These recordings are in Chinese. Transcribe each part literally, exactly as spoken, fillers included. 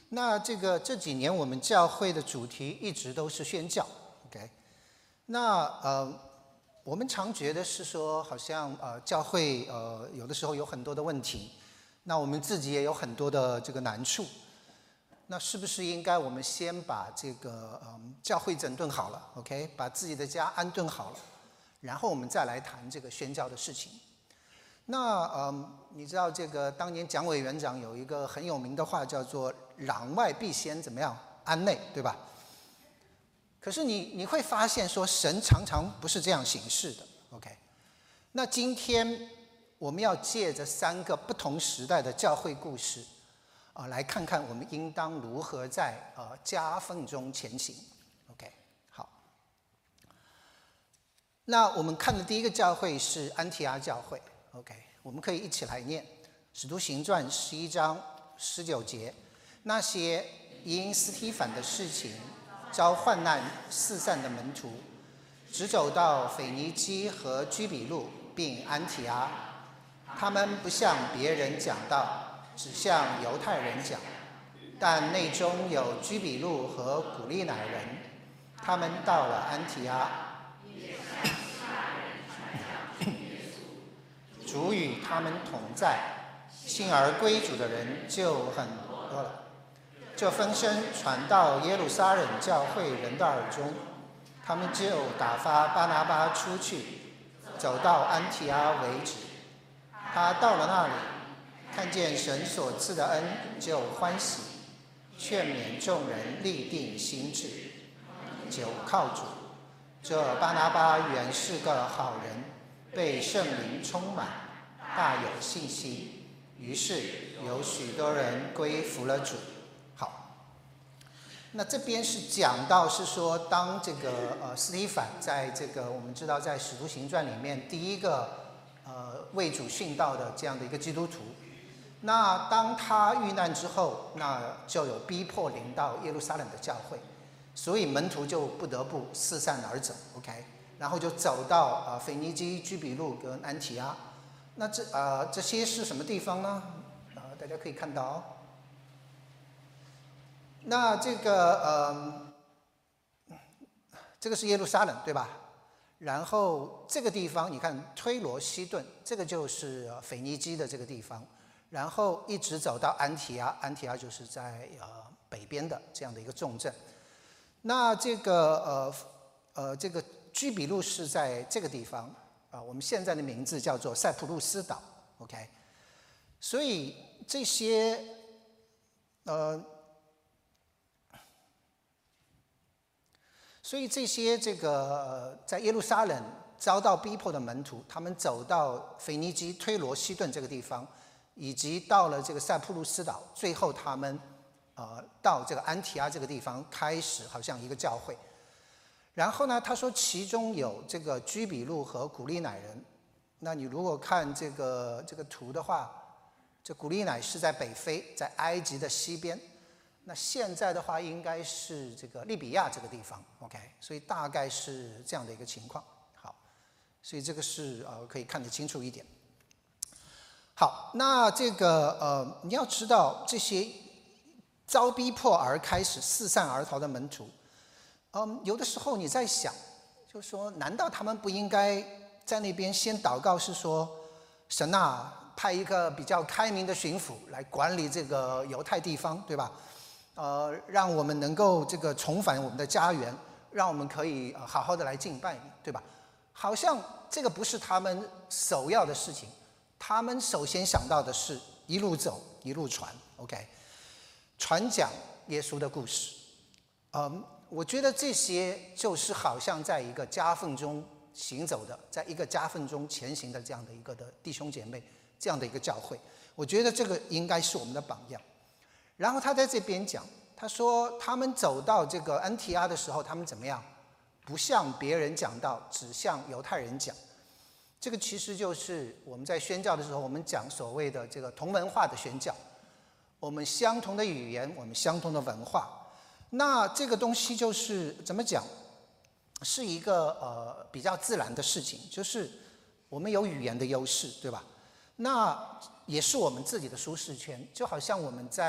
那这个这几年我们教会的主题一直都是宣教 ，OK？ 那呃，我们常觉得是说，好像呃教会呃有的时候有很多的问题，那我们自己也有很多的这个难处，那是不是应该我们先把这个呃教会整顿好了 ，OK？ 把自己的家安顿好了，然后我们再来谈这个宣教的事情？那呃，你知道这个当年蒋委员长有一个很有名的话，叫做“攘外必先怎么样安内”，对吧？可是你你会发现说，神常常不是这样行事的 ，OK？ 那今天我们要借着三个不同时代的教会故事，啊、呃，来看看我们应当如何在呃夹缝中前行 ，OK？ 好。那我们看的第一个教会是安提阿教会。OK， 我们可以一起来念《使徒行传》十一章十九节。那些因斯提反的事情遭患难四散的门徒，直走到腓尼基和居比路，并安提阿。他们不向别人讲道，只向犹太人讲。但内中有居比路和古利乃人，他们到了安提阿。主与他们同在，信而归主的人就很多了。这风声传到耶路撒冷教会人的耳中，他们就打发巴拿巴出去，走到安提阿为止。他到了那里，看见神所赐的恩，就欢喜，劝勉众人立定心志，久靠主。这巴拿巴原是个好人，被圣灵充满，大有信心，于是有许多人归服了主。好，那这边是讲到是说，当这个呃司提反在这个我们知道在使徒行传里面第一个呃为主殉道的这样的一个基督徒，那当他遇难之后，那就有逼迫临到耶路撒冷的教会，所以门徒就不得不四散而走 ，OK？然后就走到呃腓尼基、居比路跟安提阿。那这呃这些是什么地方呢？呃，大家可以看到哦。那这个呃，这个是耶路撒冷，对吧？然后这个地方，你看推罗西顿，这个就是腓尼基的这个地方。然后一直走到安提阿，安提阿就是在呃北边的这样的一个重镇。那这个呃呃这个居比路是在这个地方啊、呃，我们现在的名字叫做塞浦路斯岛 ，OK。所以这些呃，所以这些这个、呃、在耶路撒冷遭到逼迫的门徒，他们走到腓尼基、推罗西顿这个地方，以及到了这个塞浦路斯岛，最后他们呃到这个安提阿这个地方，开始好像一个教会。然后呢，他说其中有这个居比路和古利乃人。那你如果看这个这个图的话，这古利乃是在北非，在埃及的西边。那现在的话，应该是这个利比亚这个地方 ，OK。所以大概是这样的一个情况。好，所以这个是呃可以看得清楚一点。好，那这个呃你要知道，这些遭逼迫而开始四散而逃的门徒。嗯，有的时候你在想，就是说，难道他们不应该在那边先祷告，是说，神啊，派一个比较开明的巡抚来管理这个犹太地方，对吧？呃，让我们能够这个重返我们的家园，让我们可以、呃、好好的来敬拜你，对吧？好像这个不是他们首要的事情，他们首先想到的是一路走，一路传 ，OK， 传讲耶稣的故事，嗯。我觉得这些就是好像在一个夹缝中行走的，在一个夹缝中前行的这样的一个的弟兄姐妹，这样的一个教会。我觉得这个应该是我们的榜样。然后他在这边讲，他说他们走到这个安提阿的时候，他们怎么样？不向别人讲道，只向犹太人讲。这个其实就是我们在宣教的时候，我们讲所谓的这个同文化的宣教。我们相同的语言，我们相同的文化。那这个东西就是怎么讲，是一个呃比较自然的事情，就是我们有语言的优势，对吧？那也是我们自己的舒适圈，就好像我们在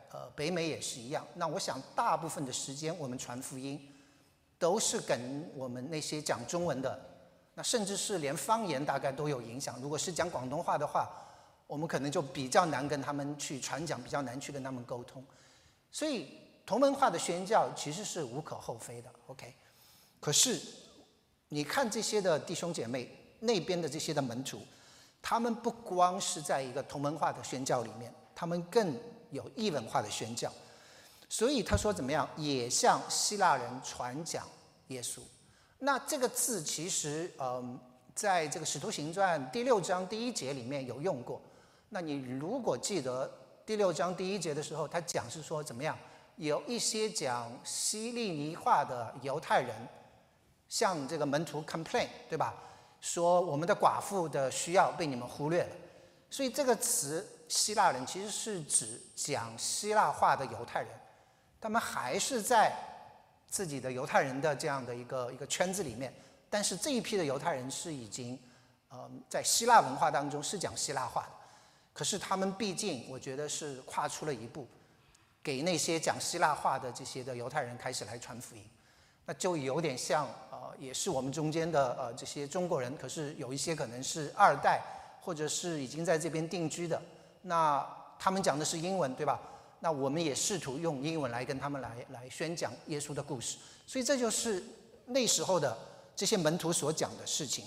呃北美也是一样。那我想大部分的时间我们传福音，都是跟我们那些讲中文的，那甚至是连方言大概都有影响。如果是讲广东话的话，我们可能就比较难跟他们去传讲，比较难去跟他们沟通。所以同文化的宣教其实是无可厚非的 ，OK。可是你看这些的弟兄姐妹那边的这些的门徒，他们不光是在一个同文化的宣教里面，他们更有异文化的宣教。所以他说怎么样，也向希腊人传讲耶稣。那这个字其实嗯，在这个使徒行传第六章第一节里面有用过。那你如果记得第六章第一节的时候，他讲是说怎么样，有一些讲希利尼话的犹太人向这个门徒 complain， 对吧？说我们的寡妇的需要被你们忽略了。所以这个词希腊人其实是指讲希腊话的犹太人，他们还是在自己的犹太人的这样的一个一个圈子里面，但是这一批的犹太人是已经呃在希腊文化当中是讲希腊话的。可是他们毕竟我觉得是跨出了一步，给那些讲希腊话的这些的犹太人开始来传福音。那就有点像呃也是我们中间的呃这些中国人，可是有一些可能是二代或者是已经在这边定居的，那他们讲的是英文，对吧？那我们也试图用英文来跟他们来来宣讲耶稣的故事。所以这就是那时候的这些门徒所讲的事情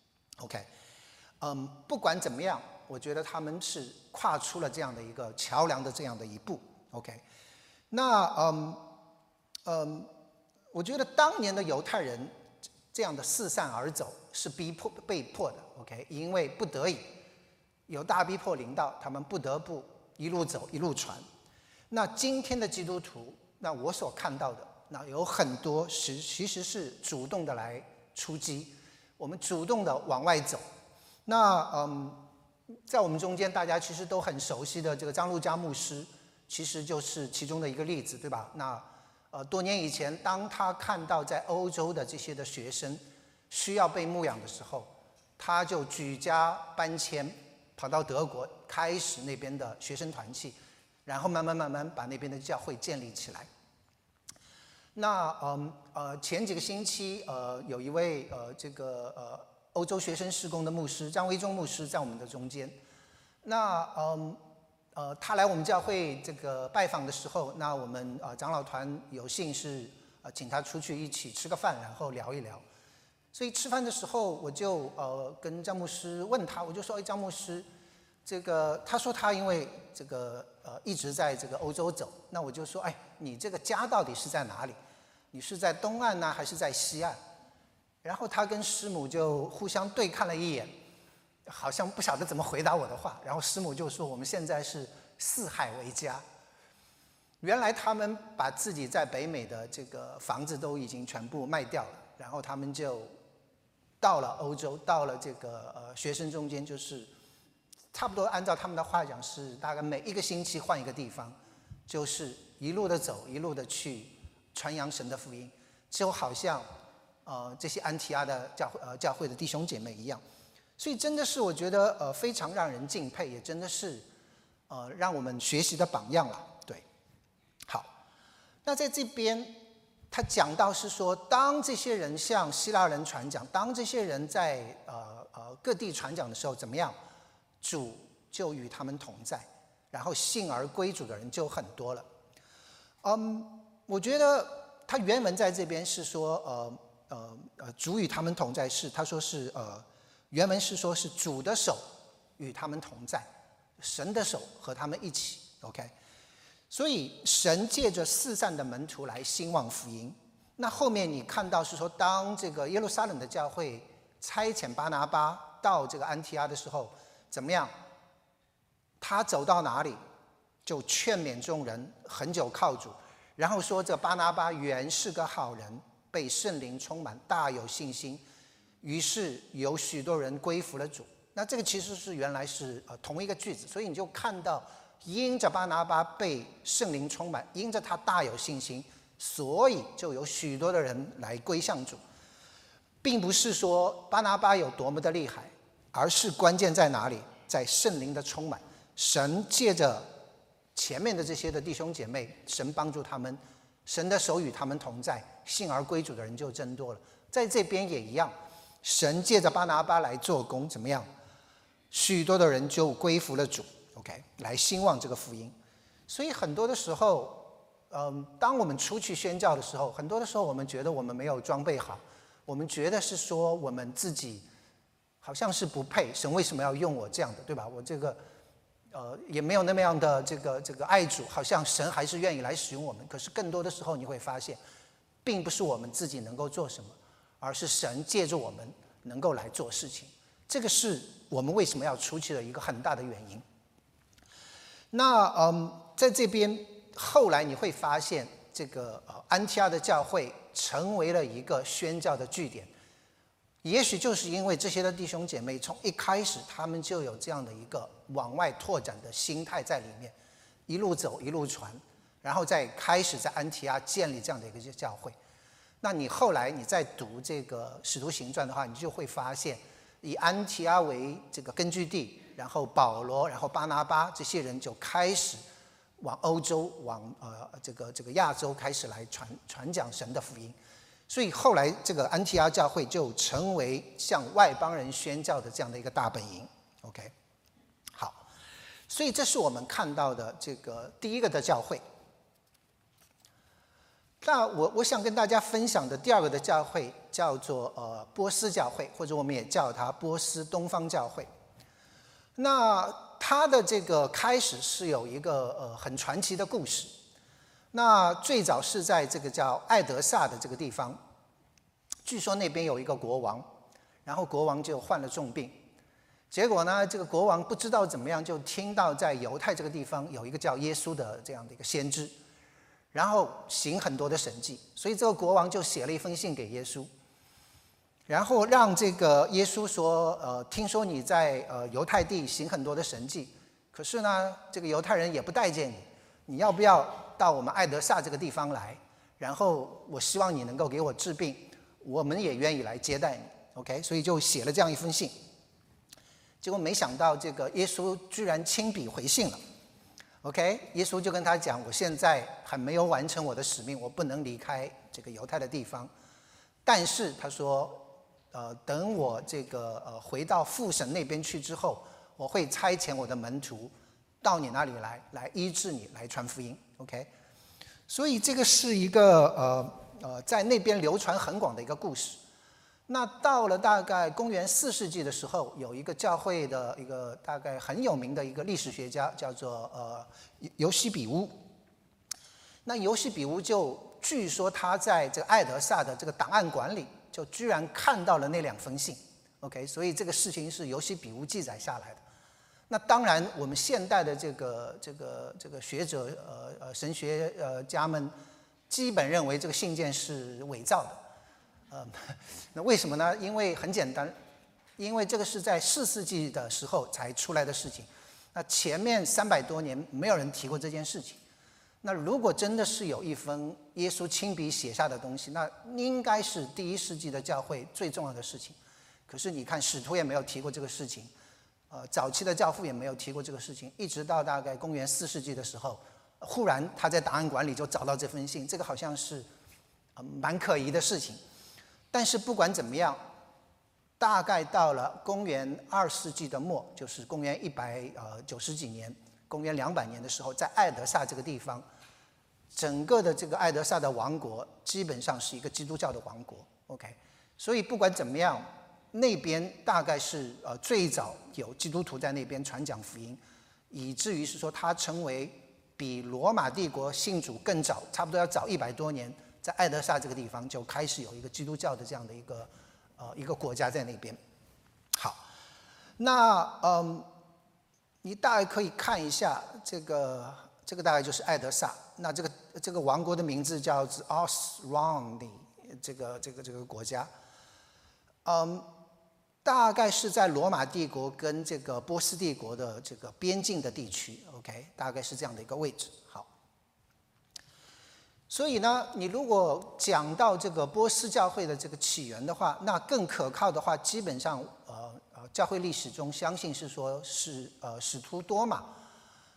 OK。 嗯，不管怎么样，我觉得他们是跨出了这样的一个桥梁的这样的一步 OK。 那嗯嗯，我觉得当年的犹太人这样的四散而走是逼迫被迫的 OK， 因为不得已有大逼迫临到，他们不得不一路走一路传。那今天的基督徒，那我所看到的，那有很多是其实是主动的来出击，我们主动的往外走。那嗯，在我们中间大家其实都很熟悉的这个张路加牧师，其实就是其中的一个例子，对吧？那呃多年以前，当他看到在欧洲的这些的学生需要被牧养的时候，他就举家搬迁，跑到德国，开始那边的学生团契，然后慢慢慢慢把那边的教会建立起来。那嗯呃前几个星期呃有一位呃这个呃欧洲学生事工的牧师张维忠牧师在我们的中间。那嗯呃他来我们教会这个拜访的时候，那我们呃长老团有幸是呃请他出去一起吃个饭，然后聊一聊。所以吃饭的时候，我就呃跟张牧师问他，我就说：“哎，张牧师，这个他说他因为这个呃一直在这个欧洲走，那我就说，哎，你这个家到底是在哪里？你是在东岸呢，还是在西岸？”然后他跟师母就互相对看了一眼，好像不晓得怎么回答我的话。然后师母就说：“我们现在是四海为家。”原来他们把自己在北美的这个房子都已经全部卖掉了，然后他们就到了欧洲，到了这个呃学生中间，就是差不多按照他们的话讲是大概每一个星期换一个地方，就是一路的走，一路的去传扬神的福音，就好像呃这些安提阿的教会呃教会的弟兄姐妹一样。所以真的是我觉得呃非常让人敬佩，也真的是呃让我们学习的榜样了。对，好，那在这边他讲到是说，当这些人向希腊人传讲，当这些人在呃呃各地传讲的时候，怎么样？主就与他们同在，然后信而归主的人就很多了。嗯，我觉得他原文在这边是说，呃呃呃，主与他们同在是，他说是呃，原文是说是主的手与他们同在，神的手和他们一起 ，OK。所以神借着四散的门徒来兴旺福音。那后面你看到是说，当这个耶路撒冷的教会差遣巴拿巴到这个安提阿的时候，怎么样？他走到哪里，就劝勉众人恒久靠主，然后说这巴拿巴原是个好人，被圣灵充满，大有信心，于是有许多人归服了主。那这个其实是原来是呃同一个句子，所以你就看到。因着巴拿巴被圣灵充满，因着他大有信心，所以就有许多的人来归向主，并不是说巴拿巴有多么的厉害，而是关键在哪里？在圣灵的充满。神借着前面的这些的弟兄姐妹，神帮助他们，神的手与他们同在，信而归主的人就增多了。在这边也一样，神借着巴拿巴来做工，怎么样？许多的人就归服了主 ，OK， 来兴旺这个福音。所以很多的时候，嗯，当我们出去宣教的时候，很多的时候我们觉得我们没有装备好，我们觉得是说我们自己好像是不配，神为什么要用我这样的，对吧？我这个呃也没有那么样的这个这个爱主，好像神还是愿意来使用我们。可是更多的时候你会发现，并不是我们自己能够做什么，而是神借助我们能够来做事情。这个是我们为什么要出去的一个很大的原因。那嗯，在这边后来你会发现，这个呃安提阿的教会成为了一个宣教的据点。也许就是因为这些的弟兄姐妹从一开始他们就有这样的一个往外拓展的心态在里面，一路走一路传，然后再开始在安提阿建立这样的一个教会。那你后来你再读这个使徒行传的话，你就会发现以安提阿为这个根据地，然后保罗，然后巴拿巴这些人就开始往欧洲，往呃这个这个亚洲开始来传传讲神的福音。所以后来这个安提阿教会就成为向外邦人宣教的这样的一个大本营。OK， 好，所以这是我们看到的这个第一个的教会。那我我想跟大家分享的第二个的教会叫做呃波斯教会，或者我们也叫它波斯东方教会。那它的这个开始是有一个呃很传奇的故事。那最早是在这个叫艾德萨的这个地方，据说那边有一个国王，然后国王就患了重病，结果呢，这个国王不知道怎么样，就听到在犹太这个地方有一个叫耶稣的这样的一个先知，然后行很多的神迹，所以这个国王就写了一封信给耶稣，然后让这个耶稣说，呃，听说你在呃犹太地行很多的神迹，可是呢，这个犹太人也不待见你，你要不要到我们艾德萨这个地方来，然后我希望你能够给我治病，我们也愿意来接待你 ，OK， 所以就写了这样一封信。结果没想到这个耶稣居然亲笔回信了 ，OK， 耶稣就跟他讲，我现在还没有完成我的使命，我不能离开这个犹太的地方，但是他说，呃，等我这个呃回到父神那边去之后，我会差遣我的门徒到你那里来，来医治你，来传福音。OK， 所以这个是一个呃呃在那边流传很广的一个故事。那到了大概公元四世纪的时候，有一个教会的一个大概很有名的一个历史学家，叫做呃尤西比乌。那尤西比乌就据说他在这个艾德萨的这个档案馆里，就居然看到了那两封信。OK， 所以这个事情是尤西比乌记载下来的。那当然，我们现代的这个这个这个学者呃呃神学呃家们基本认为这个信件是伪造的，呃，那为什么呢？因为很简单，因为这个是在四世纪的时候才出来的事情，那前面三百多年没有人提过这件事情。那如果真的是有一封耶稣亲笔写下的东西，那应该是第一世纪的教会最重要的事情。可是你看，使徒也没有提过这个事情。呃，早期的教父也没有提过这个事情，一直到大概公元四世纪的时候，忽然他在档案馆里就找到这封信，这个好像是呃蛮可疑的事情。但是不管怎么样，大概到了公元二世纪的末，就是公元一百呃九十几年，公元两百年的时候，在艾德萨这个地方，整个的这个艾德萨的王国基本上是一个基督教的王国。OK， 所以不管怎么样。那边大概是呃最早有基督徒在那边传讲福音，以至于是说它成为比罗马帝国信主更早，差不多要早一百多年，在艾德萨这个地方就开始有一个基督教的这样的一个呃一个国家在那边。好，那嗯，你大概可以看一下这个这个大概就是艾德萨，那这个这个王国的名字叫做 Osroene， 这个这个这个国家，嗯。大概是在罗马帝国跟这个波斯帝国的这个边境的地区 ，OK， 大概是这样的一个位置。好，所以呢，你如果讲到这个波斯教会的这个起源的话，那更可靠的话，基本上呃呃，教会历史中相信是说是呃使徒多马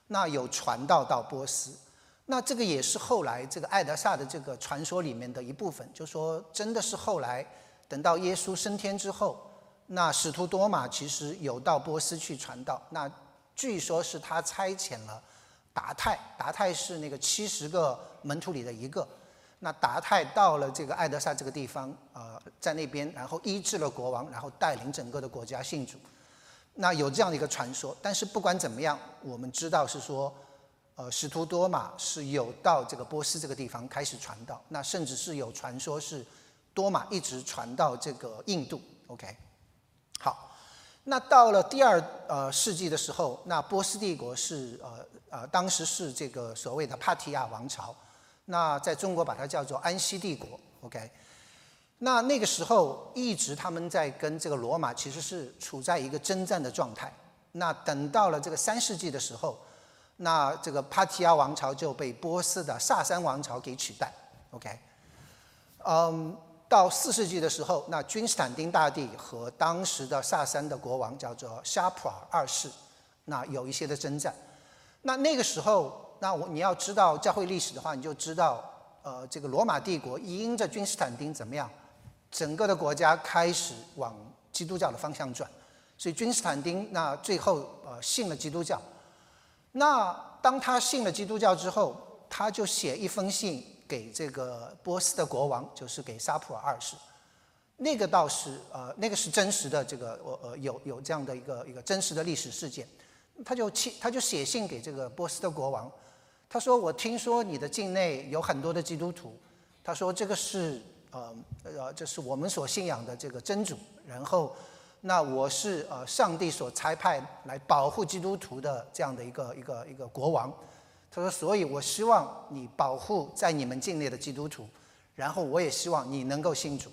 那有传道到波斯。那这个也是后来这个艾德萨的这个传说里面的一部分，就说真的是后来等到耶稣升天之后，那使徒多马其实有到波斯去传道，那据说是他差遣了达太，达太是那个七十个门徒里的一个，那达太到了这个艾德萨这个地方，呃，在那边然后医治了国王，然后带领整个的国家信主，那有这样的一个传说。但是不管怎么样，我们知道是说。呃，使徒多马是有到这个波斯这个地方开始传道，那甚至是有传说是多马一直传到这个印度。OK， 好，那到了第二呃世纪的时候，那波斯帝国是呃呃当时是这个所谓的帕提亚王朝，那在中国把它叫做安息帝国。OK， 那那个时候一直他们在跟这个罗马其实是处在一个征战的状态。那等到了这个三世纪的时候。那这个帕提亚王朝就被波斯的萨珊王朝给取代 ，OK， 嗯，到四世纪的时候，那君士坦丁大帝和当时的萨珊的国王叫做沙普尔二世，那有一些的征战。那那个时候，那我你要知道教会历史的话，你就知道，呃，这个罗马帝国因着君士坦丁怎么样，整个的国家开始往基督教的方向转，所以君士坦丁那最后呃信了基督教。那当他信了基督教之后，他就写一封信给这个波斯的国王，就是给沙普尔二世。那个倒是呃，那个是真实的，这个呃有有这样的一个一个真实的历史事件。他就他就写信给这个波斯的国王，他说：“我听说你的境内有很多的基督徒，他说这个是呃呃这是我们所信仰的这个真主，然后。”那我是呃上帝所差派来保护基督徒的这样的一个一个一个国王，他说，所以我希望你保护在你们境内的基督徒，然后我也希望你能够信主。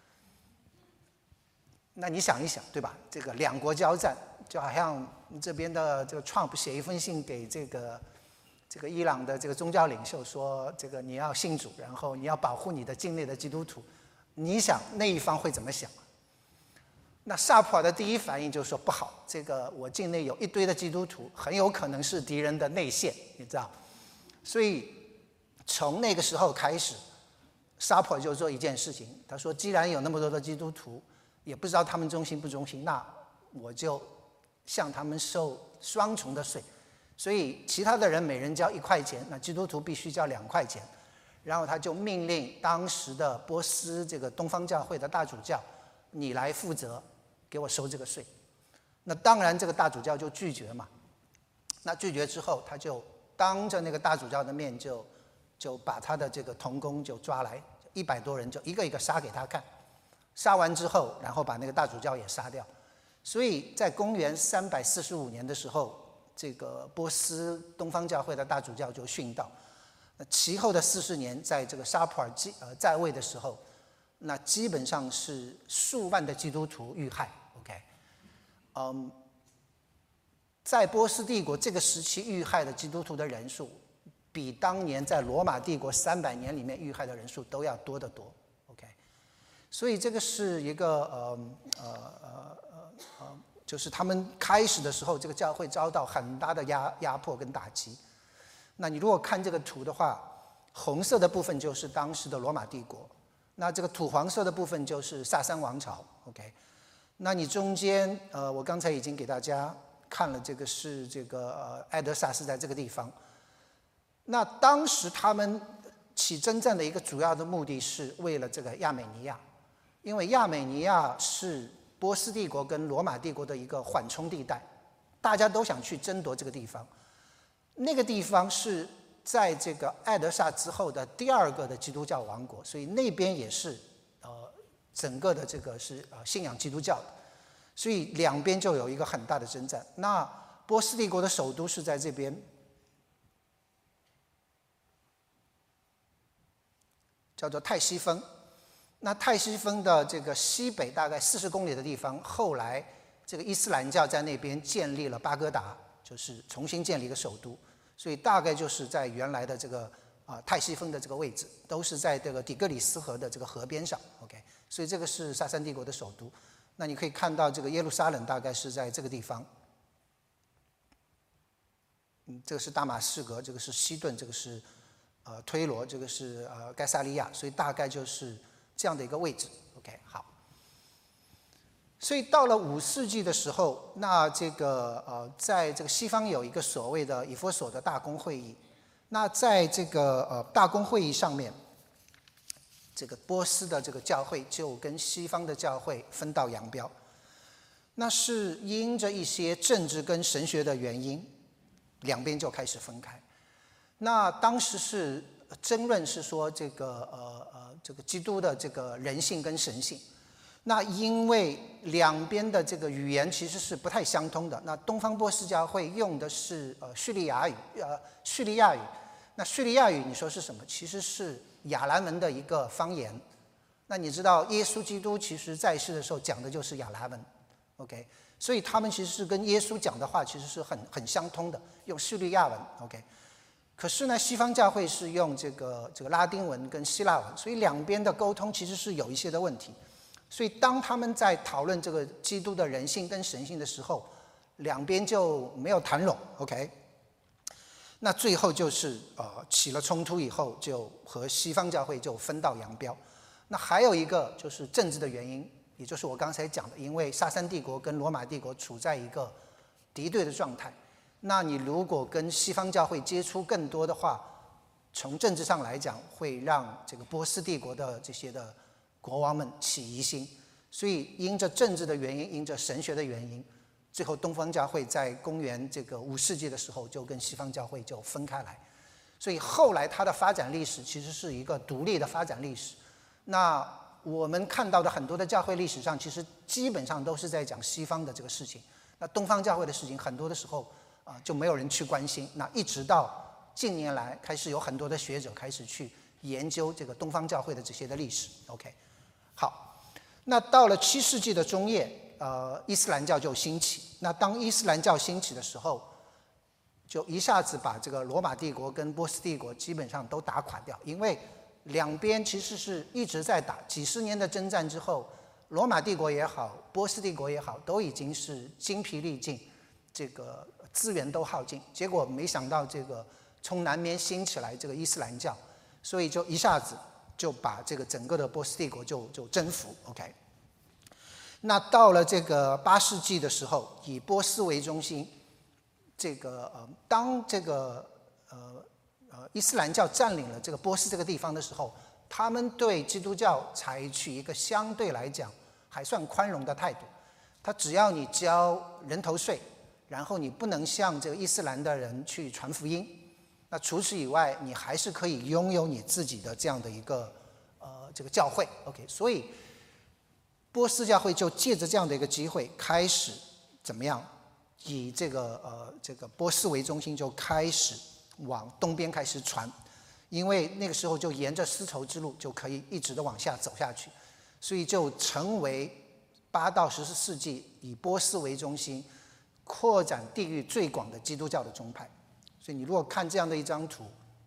那你想一想，对吧？这个两国交战，就好像这边的这个 Trump 写一封信给这个这个伊朗的这个宗教领袖说，这个你要信主，然后你要保护你的境内的基督徒，你想那一方会怎么想？那萨普尔的第一反应就是说不好，这个我境内有一堆的基督徒，很有可能是敌人的内线，你知道？所以从那个时候开始，萨普尔就做一件事情，他说：既然有那么多的基督徒，也不知道他们忠心不忠心，那我就向他们收双重的税。所以其他的人每人交一块钱，那基督徒必须交两块钱。然后他就命令当时的波斯这个东方教会的大主教，你来负责。给我收这个税，那当然这个大主教就拒绝嘛。那拒绝之后，他就当着那个大主教的面就就把他的这个同工就抓来，一百多人就一个一个杀给他看。杀完之后，然后把那个大主教也杀掉。所以在公元三百四十五年的时候，这个波斯东方教会的大主教就殉道。那其后的四十年，在这个沙普尔基呃在位的时候，那基本上是数万的基督徒遇害。OK， 嗯，在波斯帝国这个时期遇害的基督徒的人数，比当年在罗马帝国三百年里面遇害的人数都要多得多。OK， 所以这个是一个呃呃呃呃，就是他们开始的时候，这个教会遭到很大的压压迫跟打击。那你如果看这个图的话，红色的部分就是当时的罗马帝国，那这个土黄色的部分就是萨珊王朝。OK。那你中间，呃，我刚才已经给大家看了，这个是这个呃，艾德萨是在这个地方。那当时他们起征战的一个主要的目的是为了这个亚美尼亚，因为亚美尼亚是波斯帝国跟罗马帝国的一个缓冲地带，大家都想去争夺这个地方。那个地方是在这个艾德萨之后的第二个的基督教王国，所以那边也是呃。整个的这个是呃信仰基督教的，所以两边就有一个很大的征战。那波斯帝国的首都是在这边，叫做泰西峰。那泰西峰的这个西北大概四十公里的地方，后来这个伊斯兰教在那边建立了巴格达，就是重新建立一个首都，所以大概就是在原来的这个啊、呃、泰西峰的这个位置，都是在这个底格里斯河的这个河边上。OK。所以这个是萨珊帝国的首都，那你可以看到这个耶路撒冷大概是在这个地方。 嗯，这个是大马士革，这个是西顿，这个是呃推罗，这个是呃该萨利亚，所以大概就是这样的一个位置。OK， 好。所以到了五世纪的时候，那这个呃，在这个西方有一个所谓的以弗所的大公会议。那在这个呃大公会议上面，这个波斯的这个教会就跟西方的教会分道扬镳。那是因着一些政治跟神学的原因，两边就开始分开。那当时是争论是说这个呃呃这个基督的这个人性跟神性。那因为两边的这个语言其实是不太相通的。那东方波斯教会用的是呃叙利亚语，呃叙利亚语。那叙利亚语你说是什么？其实是亚兰文的一个方言。那你知道耶稣基督其实在世的时候讲的就是亚兰文 ，OK？ 所以他们其实是跟耶稣讲的话其实是很很相通的，用叙利亚文 ，OK？ 可是呢，西方教会是用这个这个拉丁文跟希腊文，所以两边的沟通其实是有一些的问题。所以当他们在讨论这个基督的人性跟神性的时候，两边就没有谈拢 ，OK？ 那最后就是呃起了冲突以后，就和西方教会就分道扬镳。那还有一个就是政治的原因，也就是我刚才讲的，因为萨珊帝国跟罗马帝国处在一个敌对的状态。那你如果跟西方教会接触更多的话，从政治上来讲，会让这个波斯帝国的这些的国王们起疑心，所以因着政治的原因，因着神学的原因，最后东方教会在公元这个五世纪的时候就跟西方教会就分开来。所以后来它的发展历史其实是一个独立的发展历史。那我们看到的很多的教会历史上，其实基本上都是在讲西方的这个事情。那东方教会的事情，很多的时候啊、呃、就没有人去关心。那一直到近年来，开始有很多的学者开始去研究这个东方教会的这些的历史。OK。好，那到了七世纪的中叶，呃，伊斯兰教就兴起。那当伊斯兰教兴起的时候，就一下子把这个罗马帝国跟波斯帝国基本上都打垮掉。因为两边其实是一直在打，几十年的征战之后，罗马帝国也好，波斯帝国也好，都已经是精疲力尽，这个资源都耗尽。结果没想到这个从南边兴起来这个伊斯兰教，所以就一下子就把这个整个的波斯帝国就就征服 ，OK。那到了这个八世纪的时候，以波斯为中心，这个呃，当这个呃呃伊斯兰教占领了这个波斯这个地方的时候，他们对基督教采取一个相对来讲还算宽容的态度。他只要你交人头税，然后你不能向这个伊斯兰的人去传福音。那除此以外，你还是可以拥有你自己的这样的一个呃这个教会 ，OK。所以波斯教会就借着这样的一个机会，开始怎么样？以这个呃这个波斯为中心，就开始往东边开始传，因为那个时候就沿着丝绸之路就可以一直的往下走下去，所以就成为八到十四世纪以波斯为中心，扩展地域最广的基督教的宗派。所以你如果看这样的一张图，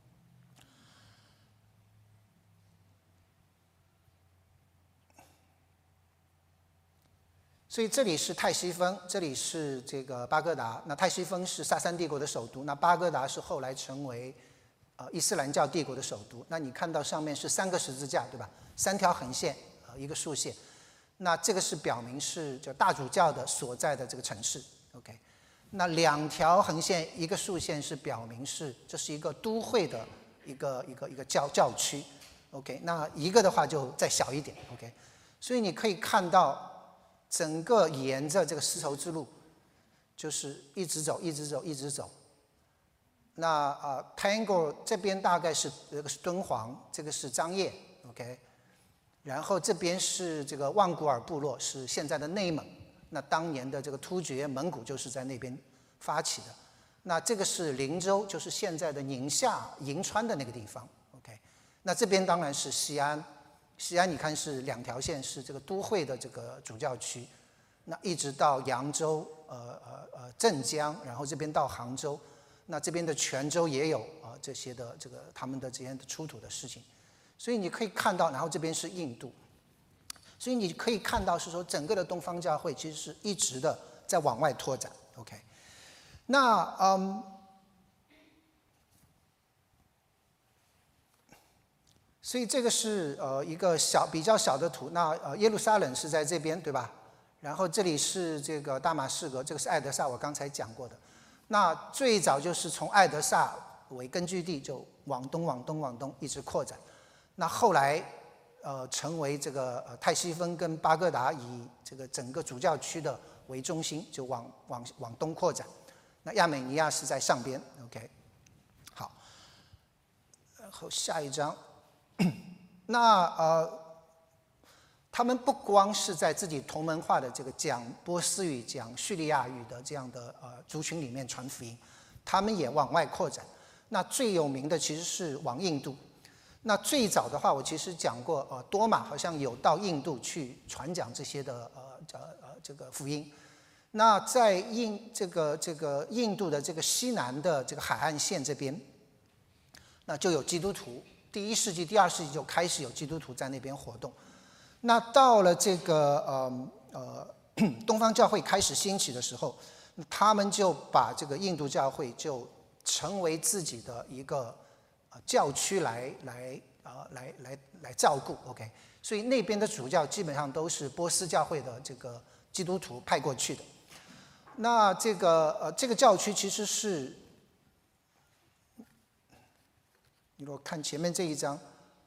所以这里是泰西封，这里是这个巴格达。那泰西封是萨珊帝国的首都，那巴格达是后来成为呃伊斯兰教帝国的首都。那你看到上面是三个十字架，对吧？三条横线，呃，一个竖线。那这个是表明是就大主教的所在的这个城市 ，OK。那两条横线，一个竖线是表明是这是一个都会的一个一个一个教教区 ，OK。那一个的话就再小一点 ，OK。所以你可以看到整个沿着这个丝绸之路，就是一直走，一直走，一直走。那啊、呃、，Tango 这边大概是这个是敦煌，这个是张掖 ，OK。然后这边是这个望古尔部落，是现在的内蒙。那当年的这个突厥蒙古就是在那边发起的。那这个是灵州，就是现在的宁夏银川的那个地方 ，OK。那这边当然是西安，西安你看是两条线，是这个都会的这个主教区。那一直到扬州，呃呃呃镇江，然后这边到杭州，那这边的泉州也有啊、呃、这些的这个他们的这些的出土的事情。所以你可以看到，然后这边是印度。所以你可以看到是说，整个的东方教会其实是一直的在往外拓展 ，OK。那嗯， 所以这个是呃一个小比较小的图。那呃耶路撒冷是在这边，对吧？然后这里是这个大马士革，这个是艾德萨，我刚才讲过的。那最早就是从艾德萨为根据地，就往东、往东、往东一直扩展。那后来呃成为这个呃泰西芬跟巴格达以这个整个主教区的为中心，就往往往东扩展。那亚美尼亚是在上边 ，OK。好，然后下一章。那呃，他们不光是在自己同门化的这个讲波斯语、讲叙利亚语的这样的呃族群里面传福音，他们也往外扩展。那最有名的其实是往印度。那最早的话，我其实讲过，呃，多马好像有到印度去传讲这些的呃呃呃这个福音。那在印这个这个印度的这个西南的这个海岸线这边，那就有基督徒。第一世纪、第二世纪就开始有基督徒在那边活动。那到了这个呃呃东方教会开始兴起的时候，他们就把这个印度教会就成为自己的一个教区来来呃来来来照顾 ，OK。所以那边的主教基本上都是波斯教会的这个基督徒派过去的。那这个呃这个教区其实是。你如果看前面这一章，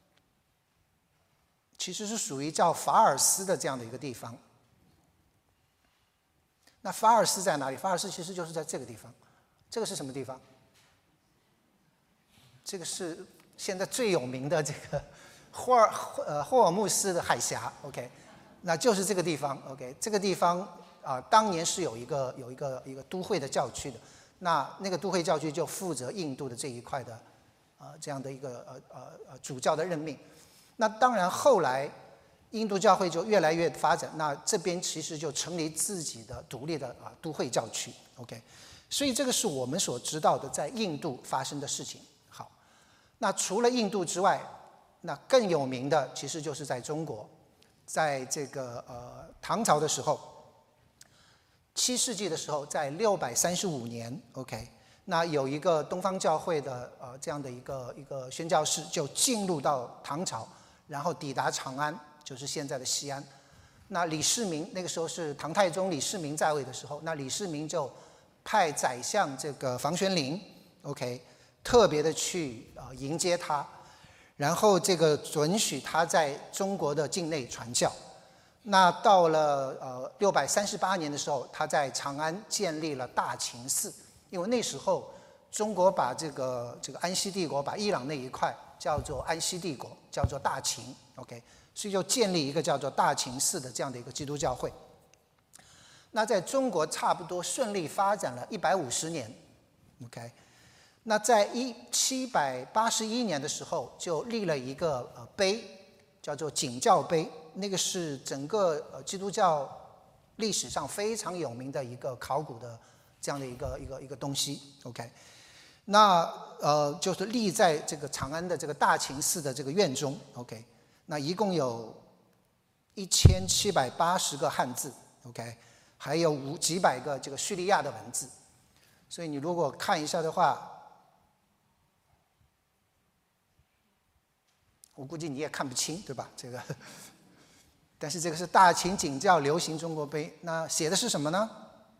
其实是属于叫法尔斯的这样的一个地方。那法尔斯在哪里？法尔斯其实就是在这个地方。这个是什么地方？这个是现在最有名的这个霍尔呃霍尔木斯的海峡 ，OK， 那就是这个地方 ，OK， 这个地方啊、呃，当年是有一个有一个一个都会的教区的，那那个都会教区就负责印度的这一块的。呃，这样的一个呃呃呃主教的任命，那当然后来印度教会就越来越发展，那这边其实就成立自己的独立的啊、呃、都会教区 ，OK， 所以这个是我们所知道的在印度发生的事情。好，那除了印度之外，那更有名的其实就是在中国，在这个呃唐朝的时候，七世纪的时候，在六百三十五年 ，OK。那有一个东方教会的呃这样的一个一个宣教士就进入到唐朝，然后抵达长安，就是现在的西安。那李世民那个时候是唐太宗李世民在位的时候，那李世民就派宰相这个房玄龄 ，OK， 特别的去呃迎接他，然后这个准许他在中国的境内传教。那到了呃六百三十八年的时候，他在长安建立了大秦寺。因为那时候中国把这个这个安息帝国，把伊朗那一块叫做安息帝国，叫做大秦 ，OK， 所以就建立一个叫做大秦寺的这样的一个基督教会。那在中国差不多顺利发展了一百五十年 ，OK， 那在一七百八十一年的时候就立了一个呃碑，叫做景教碑，那个是整个呃基督教历史上非常有名的一个考古的。这样的一个一个一个东西 ，OK， 那呃就是立在这个长安的这个大秦寺的这个院中 ，OK， 那一共有一千七百八十个汉字 ，OK， 还有五几百个这个叙利亚的文字，所以你如果看一下的话，我估计你也看不清，对吧？这个，但是这个是大秦景教流行中国碑，那写的是什么呢？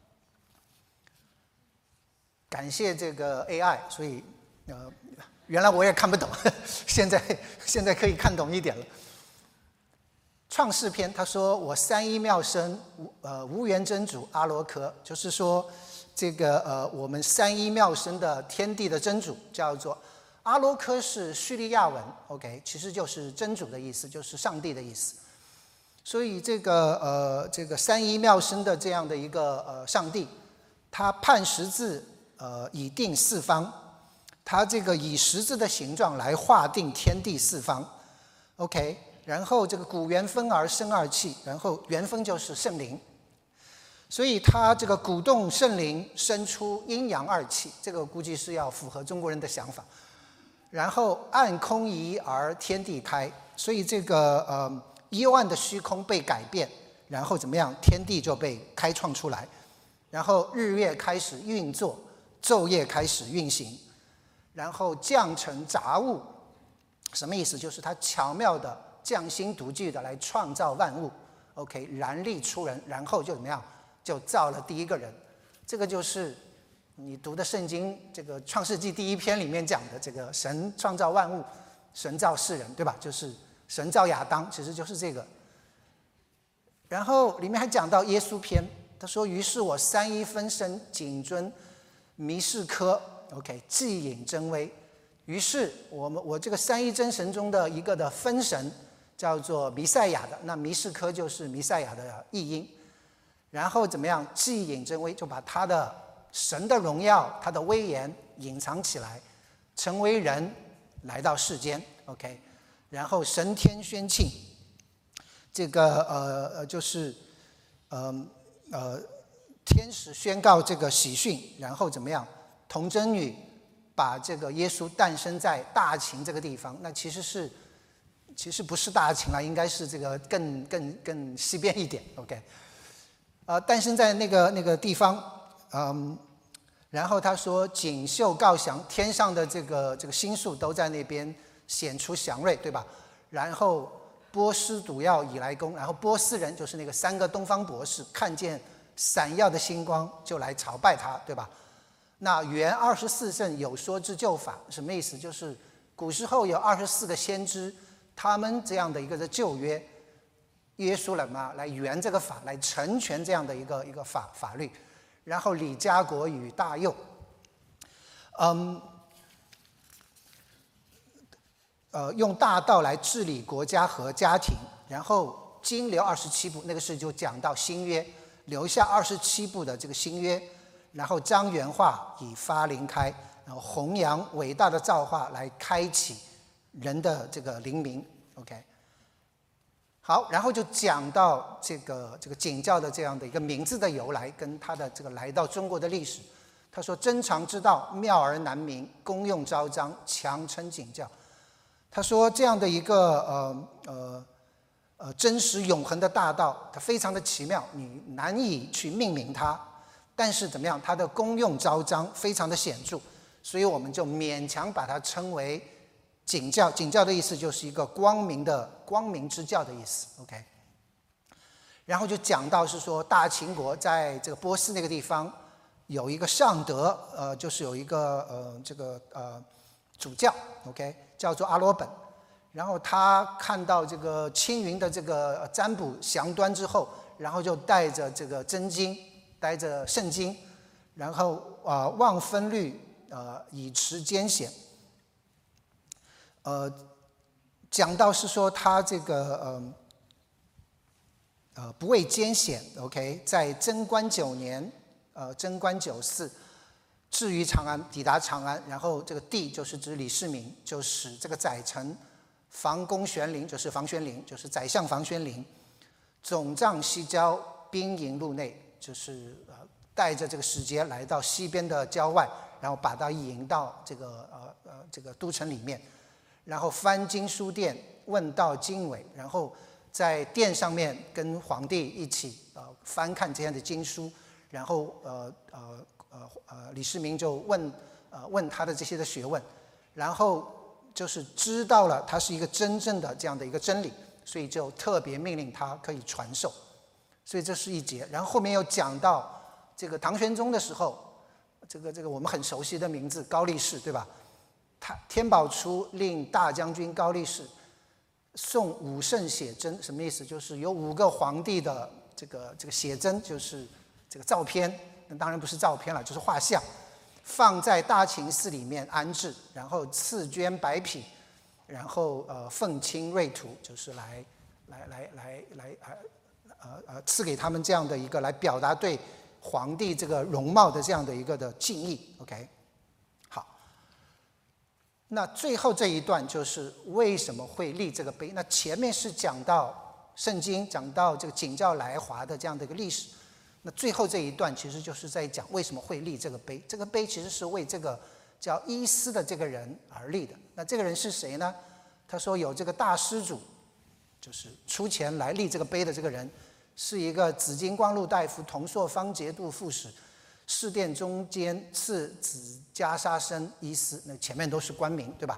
感谢这个 A I， 所以呃，原来我也看不懂，现在现在可以看懂一点了。创世篇他说：“我三一妙身，呃，无缘真主阿罗科，就是说这个呃，我们三一妙身的天地的真主叫做阿罗科，是叙利亚文 ，OK， 其实就是真主的意思，就是上帝的意思。所以这个呃，这个三一妙身的这样的一个呃上帝，他判十字。”呃，以定四方，它这个以十字的形状来划定天地四方 ，OK， 然后这个古元分而生二气，然后元分就是圣灵，所以它这个鼓动圣灵生出阴阳二气，这个估计是要符合中国人的想法，然后暗空移而天地开，所以这个呃幽暗的虚空被改变，然后怎么样，天地就被开创出来，然后日月开始运作。昼夜开始运行，然后降成杂物， 什么意思？就是他巧妙的匠心独具的来创造万物 ，OK， 然力出人，然后就怎么样？就造了第一个人。这个就是你读的圣经这个创世纪第一篇里面讲的这个神创造万物，神造世人，对吧？就是神造亚当，其实就是这个。然后里面还讲到耶稣篇，他说：“于是我三一分身，谨遵弥士科 ，OK， 既引真威。于是我们我这个三一真神中的一个的分神叫做弥赛亚的，那弥士科就是弥赛亚的译音。然后怎么样？既引真威，就把他的神的荣耀、他的威严隐藏起来，成为人来到世间 ，OK。然后神天宣庆。”这个呃呃就是呃呃天使宣告这个喜讯，然后怎么样？童贞女把这个耶稣诞生在大秦这个地方，那其实是其实不是大秦了，应该是这个更更更西边一点 ，OK。呃，诞生在那个那个地方，嗯，然后他说锦绣高翔，天上的这个这个星宿都在那边显出祥瑞，对吧？然后波斯毒药以来攻，然后波斯人就是那个三个东方博士，看见闪耀的星光就来朝拜他，对吧？那原二十四圣有说之救法什么意思？就是古时候有二十四个先知，他们这样的一个的旧约，耶稣了嘛，来圆这个法，来成全这样的一个一个法法律。然后李家国与大佑，嗯。呃，用大道来治理国家和家庭，然后经留二十七部，那个是就讲到新约，留下二十七部的这个新约，然后将原话以发灵开，然后弘扬伟大的造化来开启人的这个灵明 ，OK。好，然后就讲到这个这个景教的这样的一个名字的由来，跟他的这个来到中国的历史。他说：“真常之道，妙而难明，功用昭彰，强称景教。”他说这样的一个呃呃呃真实永恒的大道，它非常的奇妙，你难以去命名它，但是怎么样，它的功用昭彰，非常的显著，所以我们就勉强把它称为景教。景教的意思就是一个光明的光明之教的意思 ，OK。然后就讲到是说大秦国在这个波斯那个地方有一个尚德，呃，就是有一个呃这个呃主教 ，OK。叫做阿罗本，然后他看到这个青云的这个占卜详端之后，然后就带着这个真经，带着圣经，然后啊、呃、望分律呃以持艰险，呃讲到是说他这个呃呃不畏艰险 ，OK， 在贞观九年，呃贞观九四。至于长安，抵达长安，然后这个帝就是指李世民，就使这个宰臣房公玄龄，就是房玄龄，就是宰相房玄龄，总帐西郊，兵营入内，就是呃带着这个使节来到西边的郊外，然后把他引到这个呃呃这个都城里面，然后翻经书殿，问道经纬，然后在殿上面跟皇帝一起呃翻看这样的经书，然后呃呃。呃呃，李世民就问呃问他的这些的学问，然后就是知道了他是一个真正的这样的一个真理，所以就特别命令他可以传授，所以这是一节。然后后面又讲到这个唐玄宗的时候，这个这个我们很熟悉的名字高力士，对吧？他天宝初令大将军高力士送五圣写真，什么意思？就是有五个皇帝的这个这个写真，就是这个照片。那当然不是照片了，就是画像，放在大秦寺里面安置，然后赐绢百匹，然后呃奉亲瑞土，就是来来来来来呃呃赐给他们这样的一个来表达对皇帝这个容貌的这样的一个的敬意。OK， 好，那最后这一段就是为什么会立这个碑？那前面是讲到圣经，讲到这个景教来华的这样的一个历史。那最后这一段其实就是在讲为什么会立这个碑。这个碑其实是为这个叫伊斯的这个人而立的。那这个人是谁呢？他说有这个大施主，就是出钱来立这个碑的这个人，是一个紫金光禄大夫同朔方节度副使，侍殿中间次子袈裟生伊斯。那前面都是官名，对吧？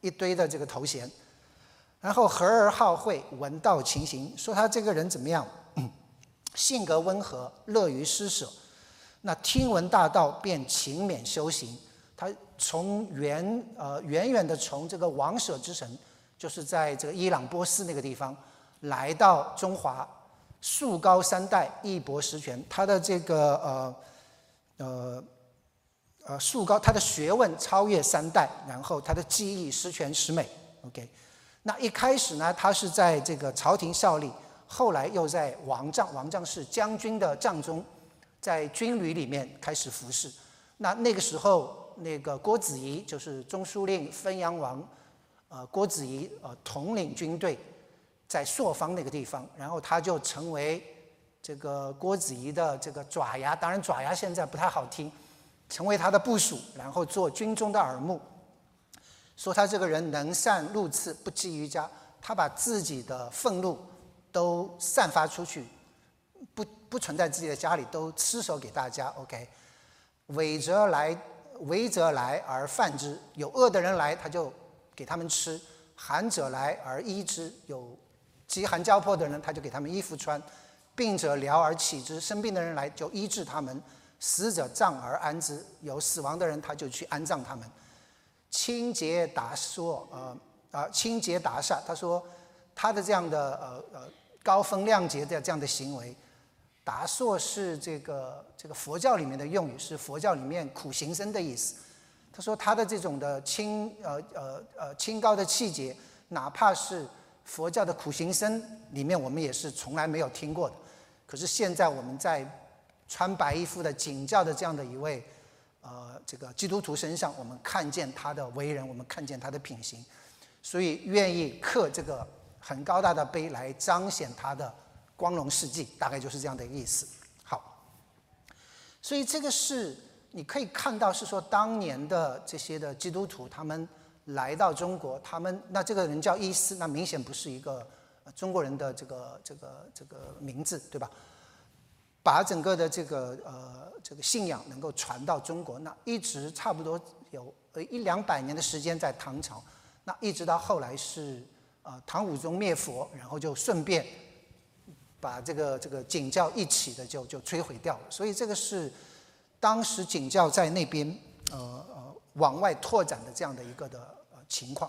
一堆的这个头衔。然后和而好会，闻道勤行，说他这个人怎么样？性格温和，乐于施舍。那听闻大道，便勤勉修行。他从远呃远远的从这个王舍之城，就是在这个伊朗波斯那个地方，来到中华，树高三代，义薄十全。他的这个呃呃呃树高，他的学问超越三代，然后他的技艺十全十美。OK。那一开始呢，他是在这个朝廷效力，后来又在王帐，王帐是将军的帐中，在军旅里面开始服侍。那那个时候，那个郭子仪就是中书令汾阳王，呃，郭子仪呃统领军队，在朔方那个地方，然后他就成为这个郭子仪的这个爪牙，当然爪牙现在不太好听，成为他的部属，然后做军中的耳目。说他这个人能善怒刺，不羁于家，他把自己的愤怒都散发出去，不不存在自己的家里，都施舍给大家。OK， 违则来，违则来而犯之，有饿的人来，他就给他们吃；寒者来而医之，有饥寒交迫的人，他就给他们衣服穿；病者疗而起之，生病的人来就医治他们；死者葬而安之，有死亡的人他就去安葬他们。清洁达说，呃啊，清洁达善。他说，他的这样的呃呃高风亮节的这样的行为，达硕是这个这个佛教里面的用语，是佛教里面苦行僧的意思。他说他的这种的清呃呃呃清高的气节，哪怕是佛教的苦行僧里面，我们也是从来没有听过的。可是现在我们在穿白衣服的景教的这样的一位。呃，这个基督徒身上，我们看见他的为人，我们看见他的品行，所以愿意刻这个很高大的碑来彰显他的光荣事迹，大概就是这样的一个意思。好，所以这个是你可以看到，是说当年的这些的基督徒，他们来到中国，他们那这个人叫伊斯，那明显不是一个中国人的这个这个这个名字，对吧？把整个的这个呃这个信仰能够传到中国，那一直差不多有呃一两百年的时间在唐朝，那一直到后来是呃唐武宗灭佛，然后就顺便把这个这个景教一起的就就摧毁掉了。所以这个是当时景教在那边呃呃往外拓展的这样的一个的呃情况。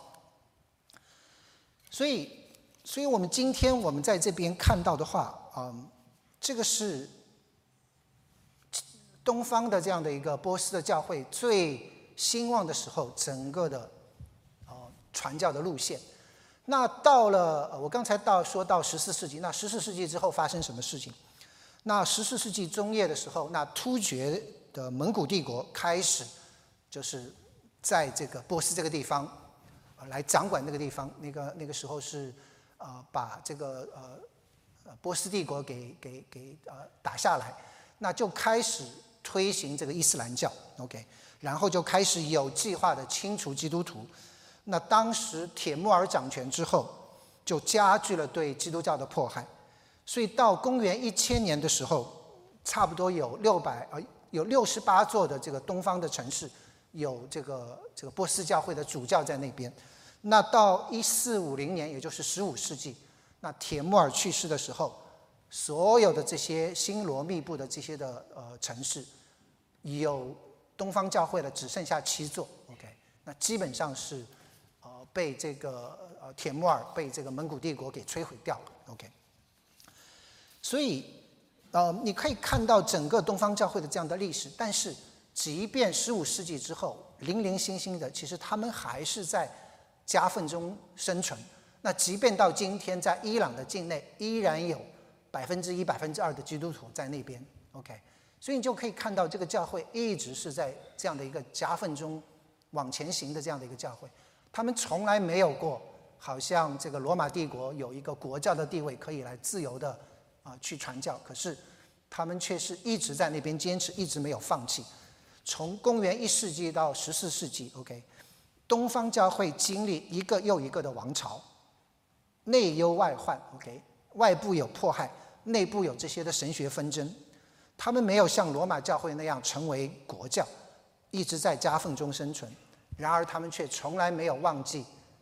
所以所以我们今天我们在这边看到的话，嗯，这个是。东方的这样的一个波斯的教会最兴旺的时候，整个的呃传教的路线。那到了我刚才到说到十四世纪，那十四世纪之后发生什么事情？那十四世纪中叶的时候，那突厥的蒙古帝国开始就是在这个波斯这个地方、呃、来掌管那个地方。那个那个时候是呃把这个呃波斯帝国给给给呃打下来，那就开始。推行这个伊斯兰教 ，OK， 然后就开始有计划的清除基督徒。那当时铁木儿掌权之后，就加剧了对基督教的迫害。所以到公元一千年的时候，差不多有六百呃有六十八座的这个东方的城市有这个这个波斯教会的主教在那边。那到一四五零年，也就是十五世纪，那铁木儿去世的时候。所有的这些星罗密布的这些的呃城市，有东方教会的只剩下七座 ，OK， 那基本上是呃被这个呃铁木儿被这个蒙古帝国给摧毁掉了 ，OK。所以呃你可以看到整个东方教会的这样的历史，但是即便十五世纪之后，零零星星的，其实他们还是在夹缝中生存。那即便到今天，在伊朗的境内，依然有。百分之一、百分之二的基督徒在那边 ，OK， 所以你就可以看到这个教会一直是在这样的一个夹缝中往前行的这样的一个教会，他们从来没有过好像这个罗马帝国有一个国教的地位可以来自由的啊、呃、去传教，可是他们却是一直在那边坚持，一直没有放弃。从公元一世纪到十四世纪 ，OK， 东方教会经历一个又一个的王朝，内忧外患 ，OK， 外部有迫害。内部有这些的神学纷争，他们没有像罗马教会那样成为国教，一直在夹缝中生存。然而，他们却从来没有忘记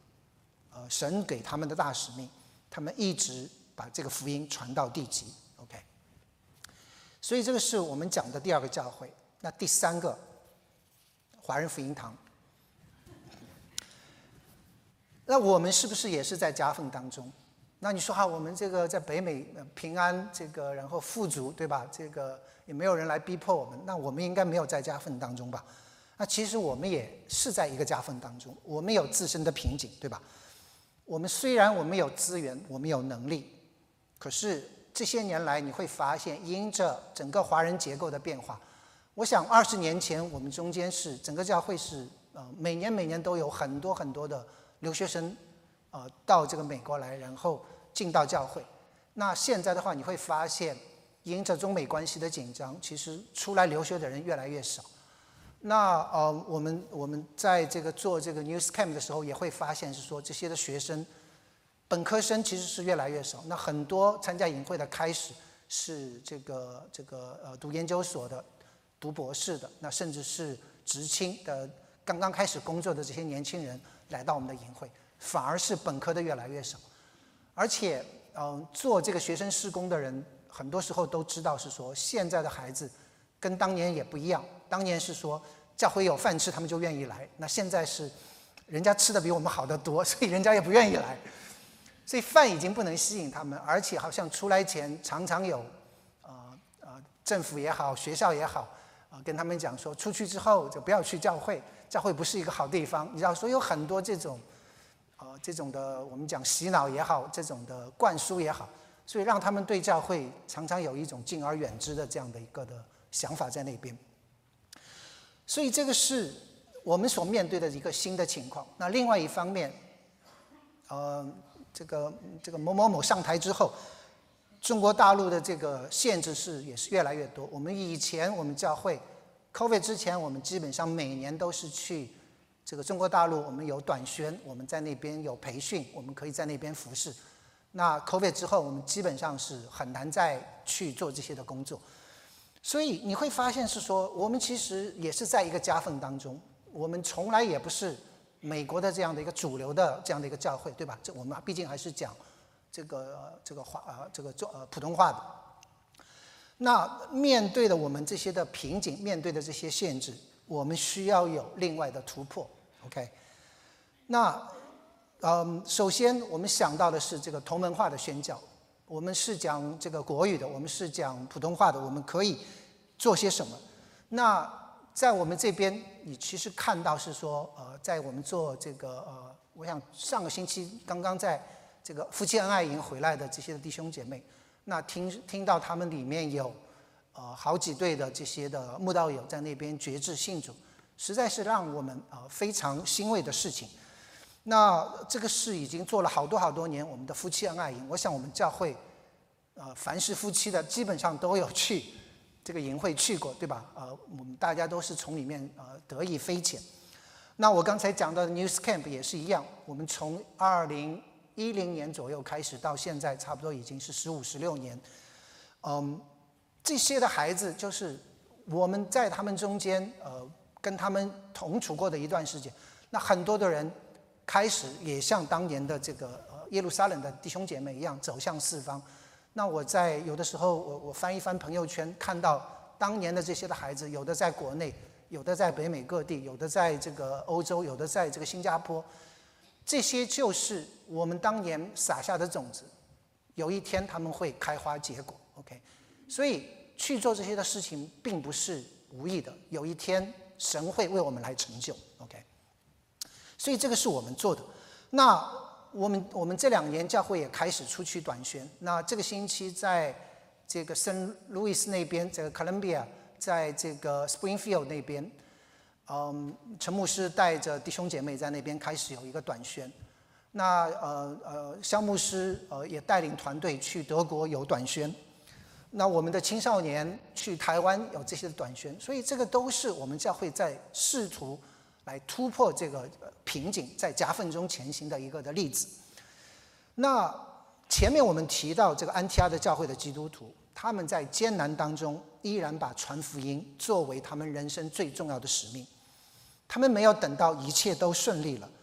呃神给他们的大使命，他们一直把这个福音传到地极。OK， 所以这个是我们讲的第二个教会。那第三个，华人福音堂。那我们是不是也是在夹缝当中？那你说哈，我们这个在北美平安，这个然后富足，对吧？这个也没有人来逼迫我们，那我们应该没有在夹缝当中吧？那其实我们也是在一个夹缝当中，我们有自身的瓶颈，对吧？我们虽然我们有资源，我们有能力，可是这些年来你会发现，因着整个华人结构的变化，我想二十年前我们中间是整个教会是呃每年每年都有很多很多的留学生呃到这个美国来，然后进到教会。那现在的话，你会发现，因着中美关系的紧张，其实出来留学的人越来越少。那呃，我们我们在这个做这个 News Camp 的时候，也会发现是说这些的学生，本科生其实是越来越少。那很多参加营会的开始是这个这个呃读研究所的、读博士的，那甚至是职青的，刚刚开始工作的这些年轻人来到我们的营会，反而是本科的越来越少。而且，嗯、呃，做这个学生事工的人，很多时候都知道是说，现在的孩子跟当年也不一样。当年是说教会有饭吃，他们就愿意来。那现在是人家吃的比我们好得多，所以人家也不愿意来。所以饭已经不能吸引他们，而且好像出来前常常有，呃呃，政府也好，学校也好，啊、呃，跟他们讲说，出去之后就不要去教会，教会不是一个好地方。你知道，所以有很多这种。呃，这种的我们讲洗脑也好，这种的灌输也好，所以让他们对教会常常有一种敬而远之的这样的一个的想法在那边。所以这个是我们所面对的一个新的情况。那另外一方面，呃，这个这个某某某上台之后，中国大陆的这个限制是也是越来越多。我们以前我们教会 COVID 之前，我们基本上每年都是去。这个中国大陆，我们有短宣，我们在那边有培训，我们可以在那边服侍。那 COVID 之后，我们基本上是很难再去做这些的工作。所以你会发现是说，我们其实也是在一个夹缝当中。我们从来也不是美国的这样的一个主流的这样的一个教会，对吧？这我们毕竟还是讲这个这个华呃这个中呃普通话的。那面对的我们这些的瓶颈，面对的这些限制。我们需要有另外的突破 ，OK？ 那，嗯，首先我们想到的是这个同文化的宣教。我们是讲这个国语的，我们是讲普通话的，我们可以做些什么？那在我们这边，你其实看到是说，呃，在我们做这个呃，我想上个星期刚刚在这个夫妻恩爱营回来的这些弟兄姐妹，那听听到他们里面有。呃，好几对的这些的慕道友在那边决志信主，实在是让我们呃非常欣慰的事情。那这个事已经做了好多好多年，我们的夫妻恩爱营，我想我们教会，呃，凡是夫妻的基本上都有去这个营会去过，对吧？呃，我们大家都是从里面呃得益匪浅。那我刚才讲到的 News Camp 也是一样，我们从二零一零年左右开始到现在，差不多已经是十五、十六年，嗯。这些的孩子就是我们在他们中间，呃，跟他们同处过的一段时间。那很多的人开始也像当年的这个呃耶路撒冷的弟兄姐妹一样走向四方。那我在有的时候我我翻一翻朋友圈，看到当年的这些的孩子，有的在国内，有的在北美各地，有的在这个欧洲，有的在这个新加坡。这些就是我们当年撒下的种子，有一天他们会开花结果。OK。所以去做这些的事情并不是无意的，有一天神会为我们来成就 ，OK。所以这个是我们做的。那我们我们这两年教会也开始出去短宣。那这个星期在这个圣路易斯那边，这个 Columbia， 在这个 Springfield 那边，嗯，陈牧师带着弟兄姐妹在那边开始有一个短宣。那呃呃，肖牧师呃也带领团队去德国有短宣。那我们的青少年去台湾有这些短宣，所以这个都是我们教会在试图来突破这个瓶颈，在夹缝中前行的一个的例子。那前面我们提到这个安提阿的教会的基督徒，他们在艰难当中依然把传福音作为他们人生最重要的使命。他们没有等到一切都顺利了，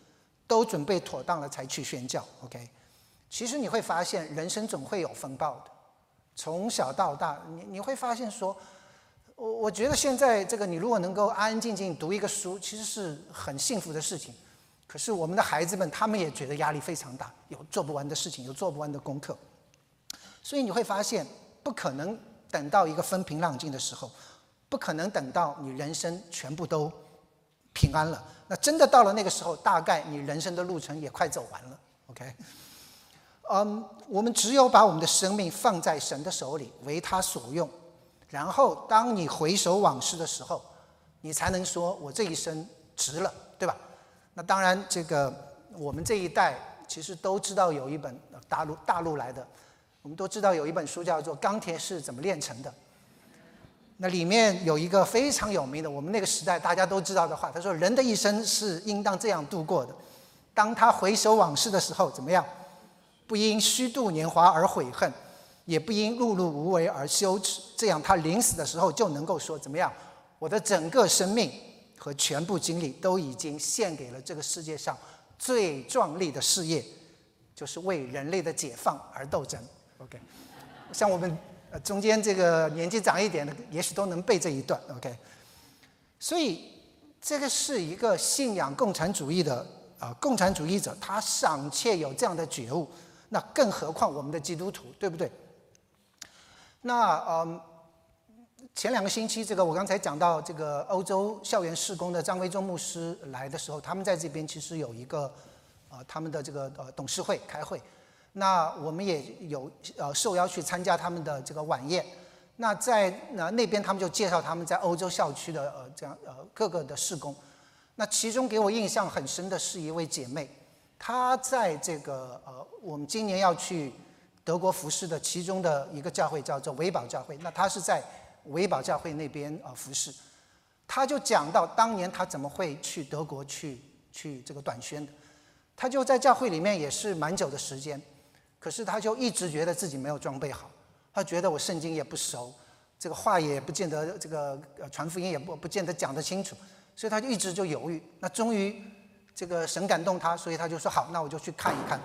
都准备妥当了才去宣教。OK， 其实你会发现人生总会有风暴的，从小到大，你你会发现说，我我觉得现在这个你如果能够安安静静读一个书，其实是很幸福的事情。可是我们的孩子们，他们也觉得压力非常大，有做不完的事情，有做不完的功课，所以你会发现，不可能等到一个风平浪静的时候，不可能等到你人生全部都平安了。那真的到了那个时候，大概你人生的路程也快走完了。OK， 嗯，我们只有把我们的生命放在神的手里，为他所用，然后当你回首往事的时候，你才能说我这一生值了，对吧？那当然，这个我们这一代其实都知道有一本大陆大陆来的，我们都知道有一本书叫做《钢铁是怎么炼成的》。那里面有一个非常有名的，我们那个时代大家都知道的话，他说：“人的一生是应当这样度过的，当他回首往事的时候，怎么样？不因虚度年华而悔恨，也不因碌碌无为而羞耻。这样，他临死的时候就能够说：怎么样？我的整个生命和全部精力都已经献给了这个世界上最壮丽的事业，就是为人类的解放而斗争。” OK， 像我们中间这个年纪长一点的，也许都能背这一段。OK， 所以这个是一个信仰共产主义的啊、呃，共产主义者，他尚且有这样的觉悟，那更何况我们的基督徒，对不对？那嗯。前两个星期，这个我刚才讲到这个欧洲校园事工的张维忠牧师来的时候，他们在这边其实有一个呃他们的这个呃董事会开会，那我们也有呃受邀去参加他们的这个晚宴。那在那那边他们就介绍他们在欧洲校区的呃这样呃各个的事工。那其中给我印象很深的是一位姐妹，她在这个呃我们今年要去德国服侍的其中的一个教会叫做维宝教会，那她是在维宝教会那边呃服侍，他就讲到当年他怎么会去德国去去这个短宣的。他就在教会里面也是蛮久的时间，可是他就一直觉得自己没有装备好，他觉得我圣经也不熟，这个话也不见得这个呃传福音也不不见得讲得清楚，所以他就一直就犹豫。那终于这个神感动他，所以他就说好，那我就去看一看。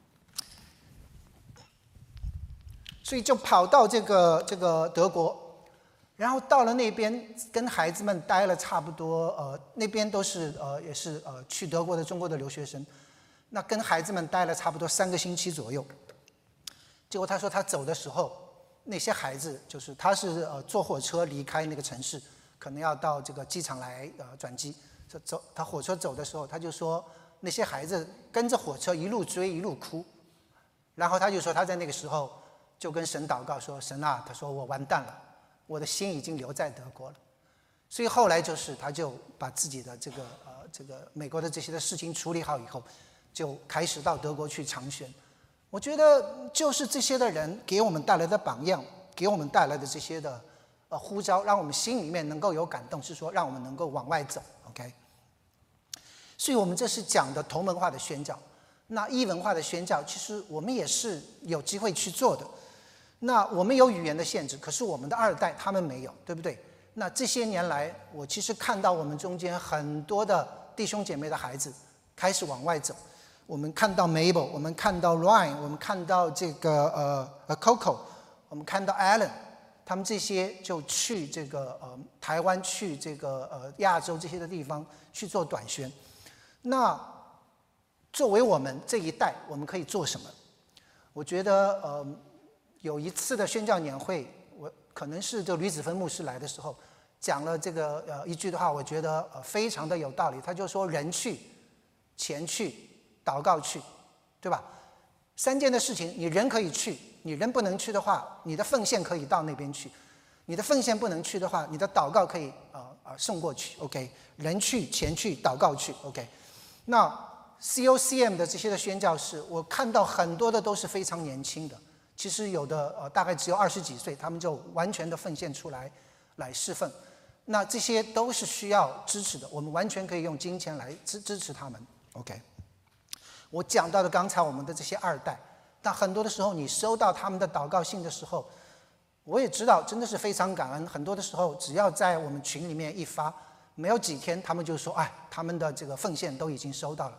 所以就跑到这个这个德国。然后到了那边，跟孩子们待了差不多，呃，那边都是呃，也是呃，去德国的中国的留学生。那跟孩子们待了差不多三个星期左右。结果他说他走的时候，那些孩子就是他是呃坐火车离开那个城市，可能要到这个机场来呃转机。走他火车走的时候，他就说那些孩子跟着火车一路追一路哭，然后他就说他在那个时候就跟神祷告说：神啊，他说我完蛋了。我的心已经留在德国了，所以后来就是他就把自己的这个呃这个美国的这些的事情处理好以后，就开始到德国去长宣。我觉得就是这些的人给我们带来的榜样，给我们带来的这些的呃呼召，让我们心里面能够有感动，是说让我们能够往外走。OK， 所以我们这是讲的同文化的宣教。那异文化的宣教，其实我们也是有机会去做的。那我们有语言的限制，可是我们的二代他们没有，对不对？那这些年来，我其实看到我们中间很多的弟兄姐妹的孩子开始往外走。我们看到 Mabel， 我们看到 Ryan， 我们看到这个呃呃 Coco， 我们看到 Alan， 他们这些就去这个呃台湾，去这个呃亚洲这些的地方去做短宣。那作为我们这一代，我们可以做什么？我觉得呃。有一次的宣教年会，我可能是这吕子芬牧师来的时候讲了这个呃一句的话，我觉得呃非常的有道理。他就说人去，钱去，祷告去，对吧？三件的事情，你人可以去，你人不能去的话，你的奉献可以到那边去；你的奉献不能去的话，你的祷告可以呃呃送过去。OK， 人去，钱去，祷告去。OK， 那 C O C M 的这些的宣教士，我看到很多的都是非常年轻的。其实有的呃大概只有二十几岁，他们就完全的奉献出来来侍奉。那这些都是需要支持的，我们完全可以用金钱来支支持他们。OK， 我讲到的刚才我们的这些二代，但很多的时候你收到他们的祷告信的时候，我也知道真的是非常感恩。很多的时候只要在我们群里面一发，没有几天他们就说哎，他们的这个奉献都已经收到了。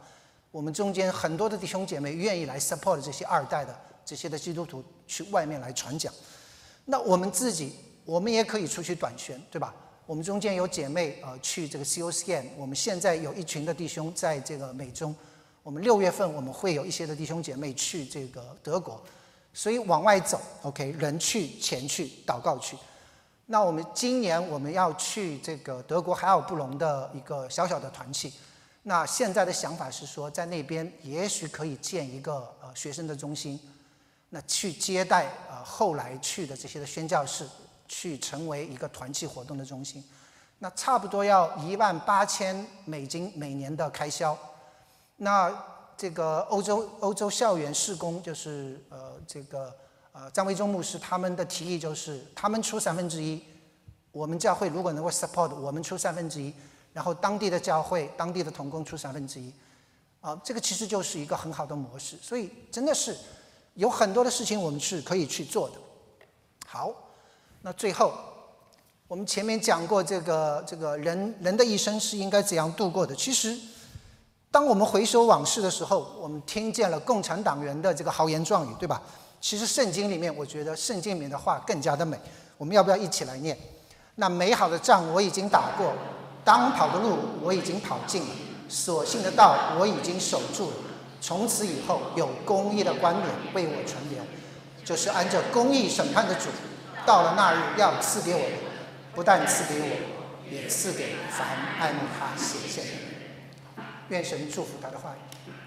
我们中间很多的弟兄姐妹愿意来 support 这些二代的这些的基督徒去外面来传讲。那我们自己，我们也可以出去短宣，对吧？我们中间有姐妹呃去这个 C O S C A N， 我们现在有一群的弟兄在这个美中，我们六月份我们会有一些的弟兄姐妹去这个德国，所以往外走 ，OK， 人去钱去，祷告去。那我们今年我们要去这个德国海尔布隆的一个小小的团契，那现在的想法是说，在那边也许可以建一个呃学生的中心，那去接待呃后来去的这些的宣教士。去成为一个团契活动的中心，那差不多要一万八千美金每年的开销。那这个欧洲欧洲校园事工就是呃这个呃张维忠牧师他们的提议就是他们出三分之一，我们教会如果能够 support 我们出三分之一，然后当地的教会当地的同工出三分之一，啊、呃、这个其实就是一个很好的模式，所以真的是有很多的事情我们是可以去做的。好。那最后，我们前面讲过这个这个人人的一生是应该怎样度过的。其实，当我们回首往事的时候，我们听见了共产党员的这个豪言壮语，对吧？其实圣经里面，我觉得圣经里面的话更加的美。我们要不要一起来念？那美好的仗我已经打过，当跑的路我已经跑尽了，所信的道我已经守住了。从此以后，有公义的冠冕为我存留，就是按着公义审判的主。到了那日要赐给我的，不但赐给我，也赐给凡按他写下的。愿神祝福他的话语。